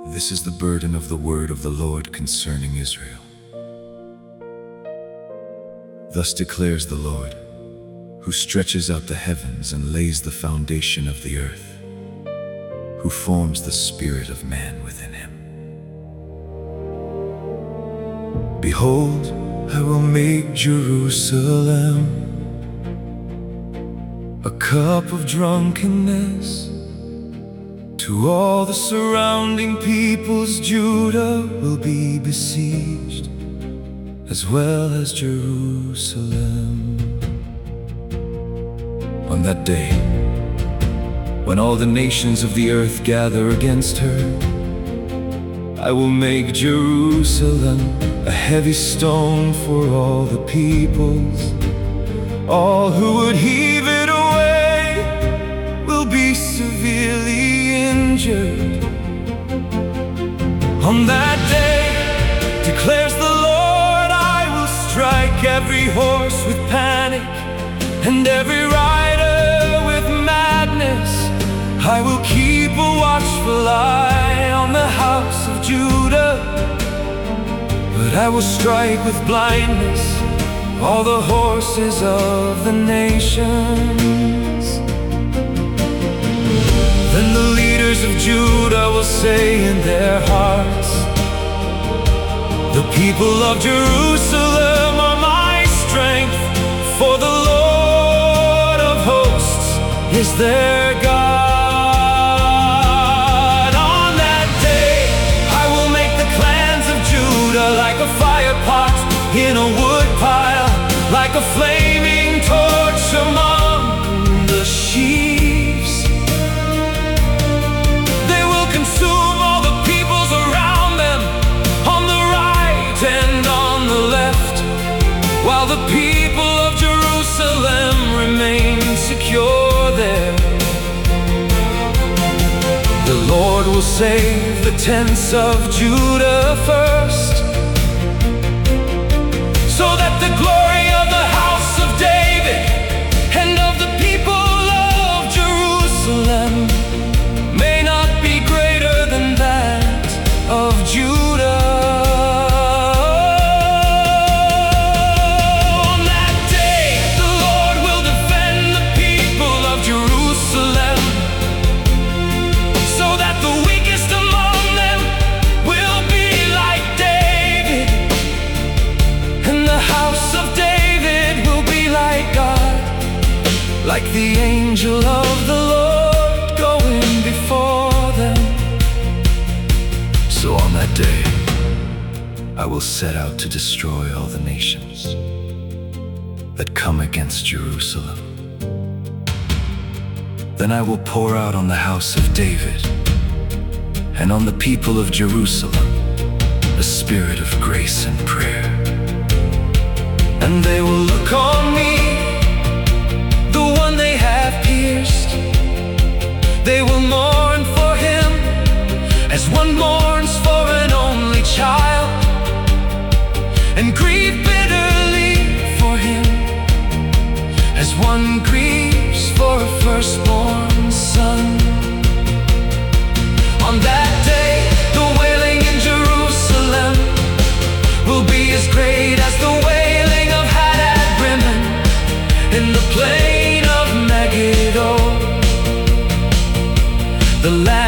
This is the burden of the word of the Lord concerning Israel. Thus declares the Lord, who stretches out the heavens and lays the foundation of the earth, who forms the spirit of man within him. Behold, I will make Jerusalem a cup of drunkenness to all the surrounding peoples. Judah will be besieged, as well as Jerusalem. On that day, when all the nations of the earth gather against her, I will make Jerusalem a heavy stone for all the peoples. All who would heave it away will be severely injured. On that day, declares the Lord, I will strike every horse with panic and every rider with madness. I will keep a watchful eye on the house of Judah, but I will strike with blindness all the horses of the nations. Then the leaders of Judah will say in their hearts, the people of Jerusalem are my strength, for the Lord of hosts is their God. On that day, I will make the clans of Judah like a fire pot in a wood pile, like a flaming torch among the sheaves. They will consume all the peoples around them, on the right and on the left, while the people of Jerusalem remain secure there. The Lord will save the tents of Judah first, so that the glory of the house of David and of the people of Jerusalem may not be greater than that of Judah. On that day, the Lord will defend the people of Jerusalem, so that the weakest among them will be like David, and the house of David will be like God, like the angel of the Lord going before them. So on that day, I will set out to destroy all the nations that come against Jerusalem. Then I will pour out on the house of David and on the people of Jerusalem a spirit of grace and prayer. And they will look on me, the one they have pierced. They will mourn for him as one mourns for an only child, and grieve bitterly for him as one grieves for a firstborn son. On that day, the wailing in Jerusalem will be as great as the wailing of Hadad-rimmon in the plain of Megiddo. The land